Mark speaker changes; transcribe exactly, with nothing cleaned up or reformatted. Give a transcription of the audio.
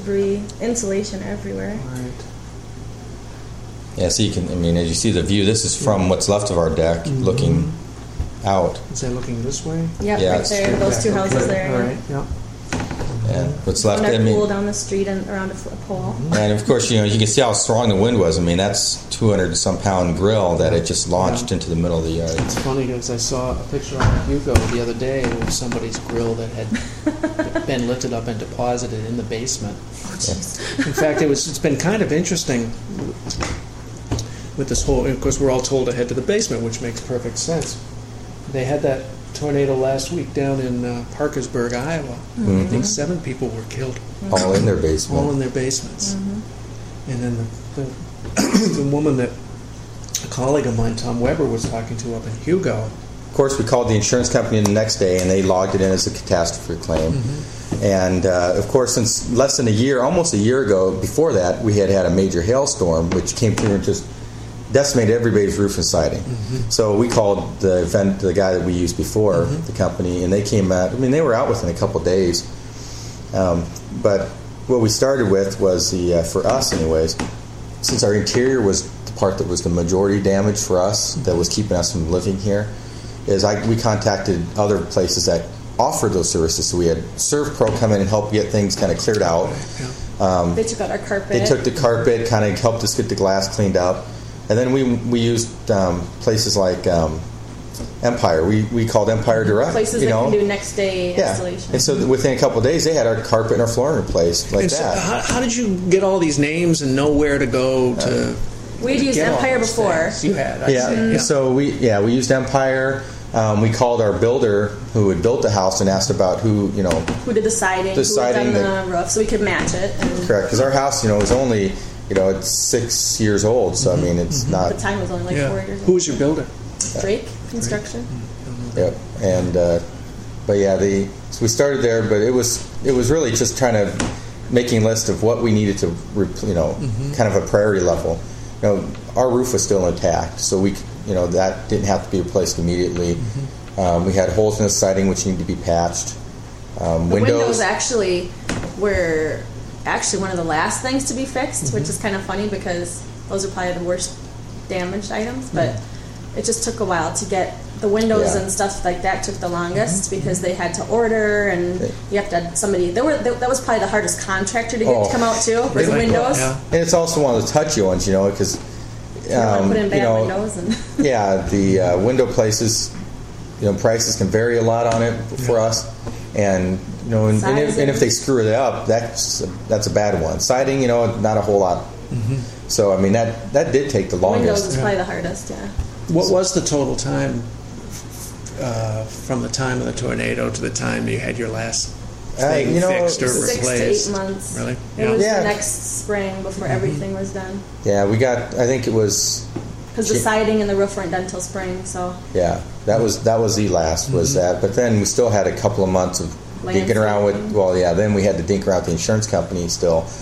Speaker 1: debris, insulation everywhere.
Speaker 2: Right.
Speaker 3: Yeah, so you can, I mean, as you see the view, this is from what's left of our deck, mm-hmm. looking out.
Speaker 2: Is that looking this way?
Speaker 1: Yep,
Speaker 3: yeah,
Speaker 1: right there, those two houses
Speaker 2: okay.
Speaker 1: there.
Speaker 2: All right, yeah.
Speaker 3: And what's left,
Speaker 1: on
Speaker 3: I
Speaker 1: our
Speaker 3: mean,
Speaker 1: pool down the street and around a, a pole.
Speaker 3: and of course, you know, you can see how strong the wind was. I mean, that's two hundred some pound grill that it just launched
Speaker 2: yeah.
Speaker 3: into the middle of the yard.
Speaker 2: It's funny because I saw a picture on Hugo the other day of somebody's grill that had been lifted up and deposited in the basement.
Speaker 1: Oh, jeez.
Speaker 2: In fact, it was. It's been kind of interesting with this whole. Of course, we're all told to head to the basement, which makes perfect sense. They had that tornado last week down in uh, Parkersburg, Iowa.
Speaker 1: Mm-hmm.
Speaker 2: I think seven people were killed.
Speaker 1: Mm-hmm.
Speaker 3: All in their basement.
Speaker 2: All in their basements.
Speaker 1: Mm-hmm.
Speaker 2: And then the, the, the woman that a colleague of mine, Tom Weber, was talking to up in Hugo.
Speaker 3: Of course, we called the insurance company the next day, and they logged it in as a catastrophe claim. Mm-hmm. And, uh, of course, since less than a year, almost a year ago, before that, we had had a major hailstorm, which came through and just decimated everybody's roof and siding. Mm-hmm. So we called the event, the guy that we used before, mm-hmm. the company, and they came out. I mean, they were out within a couple of days. Um, but what we started with was the, uh, for us anyways, since our interior was the part that was the majority damage for us, that was keeping us from living here, is I, we contacted other places that offered those services. So we had ServPro come in and help get things kind of cleared out.
Speaker 1: Um, they took out our carpet.
Speaker 3: They took the carpet, kind of helped us get the glass cleaned up. And then we we used um, places like um, Empire. We we called Empire Direct.
Speaker 1: Places
Speaker 3: you
Speaker 1: that
Speaker 3: know?
Speaker 1: can do next day
Speaker 3: yeah.
Speaker 1: installation.
Speaker 3: And so within a couple of days, they had our carpet and our flooring replaced like
Speaker 2: and so
Speaker 3: that.
Speaker 2: How, how did you get all these names and know where to go to?
Speaker 1: Uh, We'd used Empire before.
Speaker 2: Things? You had. I
Speaker 3: Yeah.
Speaker 2: see. yeah.
Speaker 3: So we yeah we used Empire. Um, we called our builder who had built the house and asked about who you know
Speaker 1: who did the siding,
Speaker 3: the
Speaker 1: who
Speaker 3: siding,
Speaker 1: had done
Speaker 3: the,
Speaker 1: the roof, so we could match it. And
Speaker 3: correct, because our house you know was only you know it's six years old, so
Speaker 2: mm-hmm.
Speaker 3: I mean it's
Speaker 2: mm-hmm.
Speaker 3: not.
Speaker 1: the time was only like
Speaker 2: yeah.
Speaker 1: four years old.
Speaker 2: Who was your builder?
Speaker 1: Drake Construction.
Speaker 2: Mm-hmm.
Speaker 3: Yep, and uh, but yeah, the so we started there, but it was it was really just trying to making a list of what we needed to you know mm-hmm. kind of a priority level. You know, our roof was still intact, so we you know that didn't have to be replaced immediately. Mm-hmm. Um, we had holes in the siding which needed to be patched. Um,
Speaker 1: the
Speaker 3: windows,
Speaker 1: windows actually were actually one of the last things to be fixed, mm-hmm. which is kind of funny because those are probably the worst damaged items. But mm-hmm. it just took a while to get the windows
Speaker 3: yeah.
Speaker 1: and stuff like that. Took the longest mm-hmm. because they had to order and
Speaker 3: they,
Speaker 1: you have to have somebody. There were that was probably the hardest contractor to get
Speaker 3: oh,
Speaker 1: to come out too. Was the
Speaker 2: like
Speaker 1: windows.
Speaker 2: Yeah.
Speaker 3: And it's also one of the touchy ones, you know, because um,
Speaker 1: put in bad
Speaker 3: you know,
Speaker 1: windows and
Speaker 3: yeah, the uh, window places. You know, prices can vary a lot on it for
Speaker 2: yeah.
Speaker 3: us, and you know, and, and, if, and if they screw it up, that's that's a bad one. Siding, you know, not a whole lot. Mm-hmm. So I mean, that that did take the longest.
Speaker 1: Windows is
Speaker 2: yeah.
Speaker 1: probably the hardest. Yeah.
Speaker 2: What was the total time uh, from the time of the tornado to the time you had your last thing
Speaker 3: uh, you know,
Speaker 2: fixed or
Speaker 1: six
Speaker 2: replaced?
Speaker 1: to eight months.
Speaker 2: Really?
Speaker 1: It
Speaker 2: Yeah.
Speaker 1: was
Speaker 3: Yeah.
Speaker 1: the next spring before
Speaker 2: mm-hmm.
Speaker 1: everything was done.
Speaker 3: Yeah, we got. I think it was.
Speaker 1: Because the siding and the roof weren't done till spring, so.
Speaker 3: Yeah, that was that was the last was mm-hmm. that. But then we still had a couple of months of dinking around with. Well, yeah. Then we had to dink around with the insurance company still.